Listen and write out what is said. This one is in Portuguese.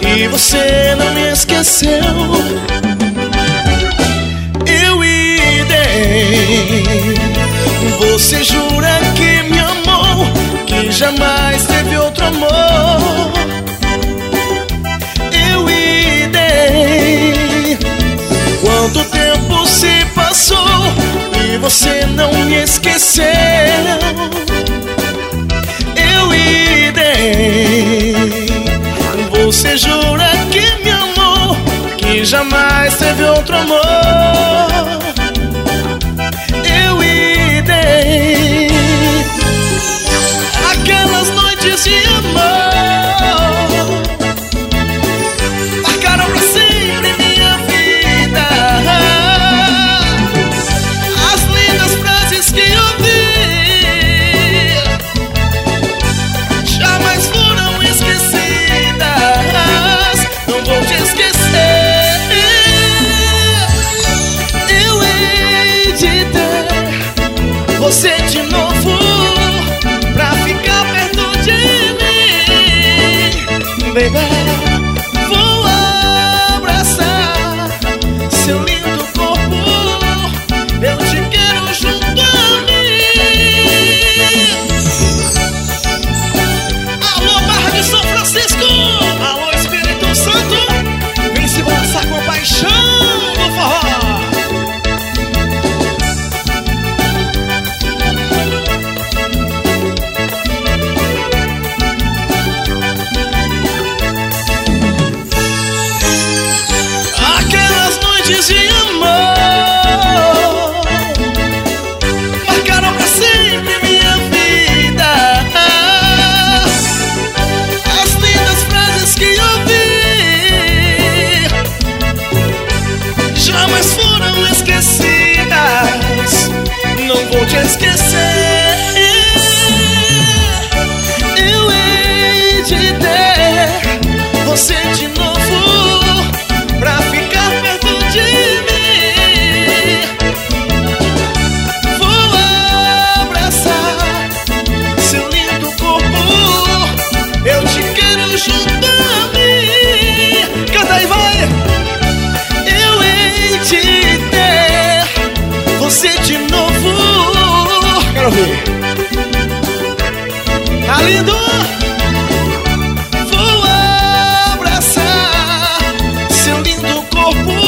e você não me esqueceu. Eu idem. Você jura que me amou, que jamais teve outro amor. Eu idem. Quanto tempo se passou e você não me esqueceu. Eu idem. Você jura que me amou, que jamais teve outro amor. Eu idem. Aquelas noites de amor marcaram pra sempre minha vida. As lindas frases que ouvi jamais foram esquecidas. Não vou te esquecer. Eu hei de ter você de novo pra ficar perto de mim, baby. Vou abraçar seu lindo corpo, eu te quero junto a mim. Alô, Barra de São Francisco, alô, Espírito Santo, vem se balançar com paixão no forró. Aquelas noites de amor marcaram pra sempre minha vida. As lindas frases que ouvi jamais foram esquecidas. Não vou te esquecer. Eu hei de ter você de novo pra ficar perto de mim. Vou abraçar seu lindo corpo, eu te quero junto a mim. Canta aí, vai! Eu hei de ter você de novo. Quero ouvir. Tá lindo? Vou abraçar seu lindo corpo,